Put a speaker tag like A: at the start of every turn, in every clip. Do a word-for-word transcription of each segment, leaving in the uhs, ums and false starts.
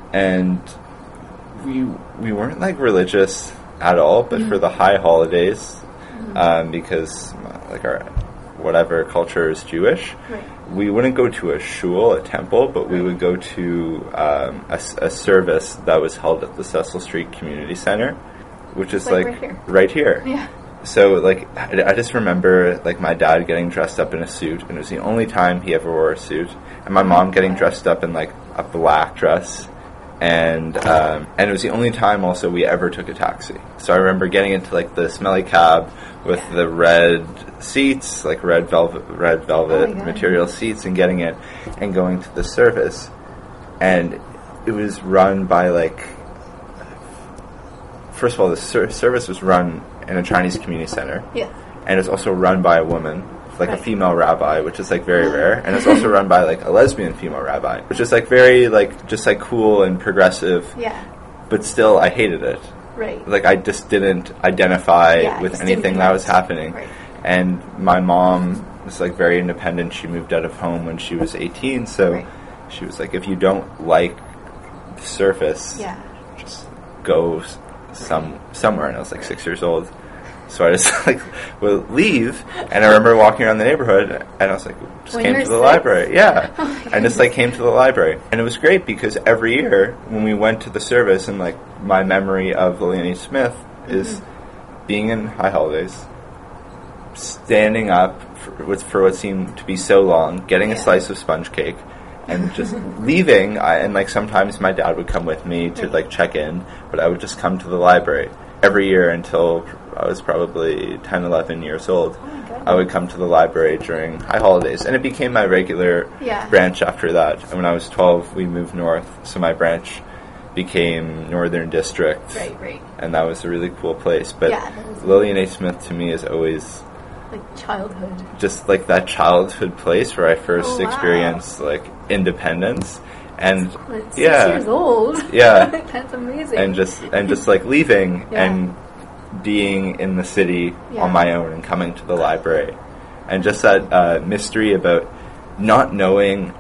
A: and we we weren't like religious at all, but mm-hmm. for the high holidays, mm-hmm. um, because like our whatever culture is Jewish, right. we wouldn't go to a shul, a temple, but right. we would go to um, a, a service that was held at the Cecil Street Community Center, which is like, like right here. Right here.
B: Yeah.
A: So, like, I, I just remember, like, my dad getting dressed up in a suit, and it was the only time he ever wore a suit, and my mom getting dressed up in, like, a black dress, and um, and it was the only time, also, we ever took a taxi. So I remember getting into, like, the smelly cab with yeah. the red seats, like, red velvet, red velvet oh material seats, and getting it, and going to the service, and it was run by, like, first of all, the ser- service was run in a Chinese community center.
B: Yeah.
A: And it's also run by a woman, like
B: right.
A: a female rabbi, which is like very rare. And it's also run by like a lesbian female rabbi, which is like very like just like cool and progressive.
B: Yeah.
A: But still, I hated it.
B: Right.
A: Like I just didn't identify
B: yeah,
A: with anything that was happening.
B: Right.
A: And my mom was like very independent. She moved out of home when she was eighteen, so right. she was like, if you don't like the surface,
B: yeah.
A: just go some somewhere. And I was like six years old. So I just like would leave, and I remember walking around the neighborhood, and I was like, just
B: when
A: came to the
B: six?
A: library. Yeah,
B: oh
A: I just like came to the library, and it was great because every year when we went to the service, and like my memory of Lillian H. Smith is mm-hmm. being in High Holidays, standing up for what, for what seemed to be so long, getting yeah. a slice of sponge cake, and just leaving. I, and like sometimes my dad would come with me to like check in, but I would just come to the library every year until I was probably ten, eleven years old.
B: Oh
A: I would come to the library during High Holidays, and it became my regular
B: yeah.
A: branch after that. And when I was twelve, we moved north, so my branch became Northern District.
B: Right, right.
A: And that was a really cool place. But
B: yeah,
A: Lillian H. Smith to me is always
B: like childhood.
A: Just like that childhood place where I first
B: oh, wow.
A: experienced like independence. And
B: That's
A: yeah,
B: six years old.
A: Yeah,
B: that's amazing.
A: And just and just like leaving
B: yeah.
A: and being in the city
B: yeah.
A: on my own and coming to the library, and just that uh, mystery about not knowing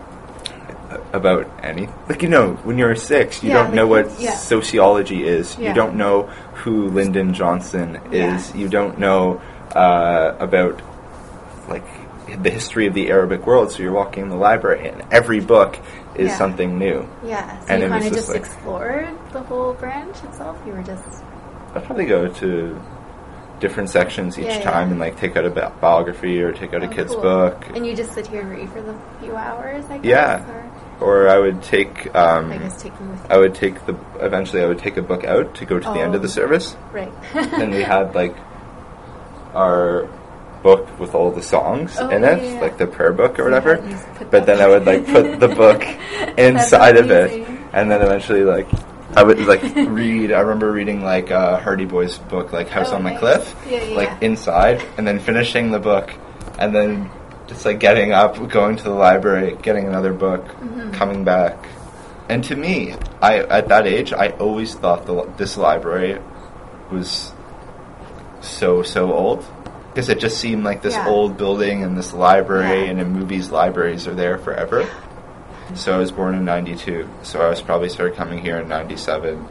A: about any like you know when you're six you
B: yeah,
A: don't know what
B: yeah.
A: sociology is.
B: Yeah.
A: You don't know who Lyndon Johnson is.
B: Yeah.
A: You don't know uh, about like the history of the Arabic world. So you're walking in the library and every book is
B: yeah.
A: something new.
B: Yeah, so
A: and
B: you kind of
A: just,
B: just
A: like,
B: explored the whole branch itself? You were just...
A: I'd probably go to different sections each
B: yeah,
A: time
B: yeah.
A: and like take out a bi- biography or take out
B: oh,
A: a kid's
B: cool.
A: book.
B: And you just sit here and read for the few hours, I guess?
A: Yeah. Or, or I would take... Um,
B: I guess taking with you.
A: I would take the... Eventually I would take a book out to go to
B: oh.
A: the end of the service.
B: Right.
A: And we had like our book with all the songs
B: oh,
A: in
B: yeah,
A: it,
B: yeah.
A: like the prayer book or whatever.
B: Yeah,
A: but then I would like put the book inside of it, and then eventually like I would like read. I remember reading like uh, Hardy Boy's book, like House
B: oh,
A: on
B: nice.
A: the Cliff,
B: yeah, yeah,
A: like
B: yeah.
A: inside, and then finishing the book, and then just like getting up, going to the library, getting another book,
B: mm-hmm.
A: coming back. And to me, I at that age, I always thought the, this library was so so old. Because it just seemed like this
B: yeah.
A: old building and this library,
B: yeah.
A: and in movies, libraries are there forever. So I was born in ninety-two, so I was probably started coming here in ninety-seven.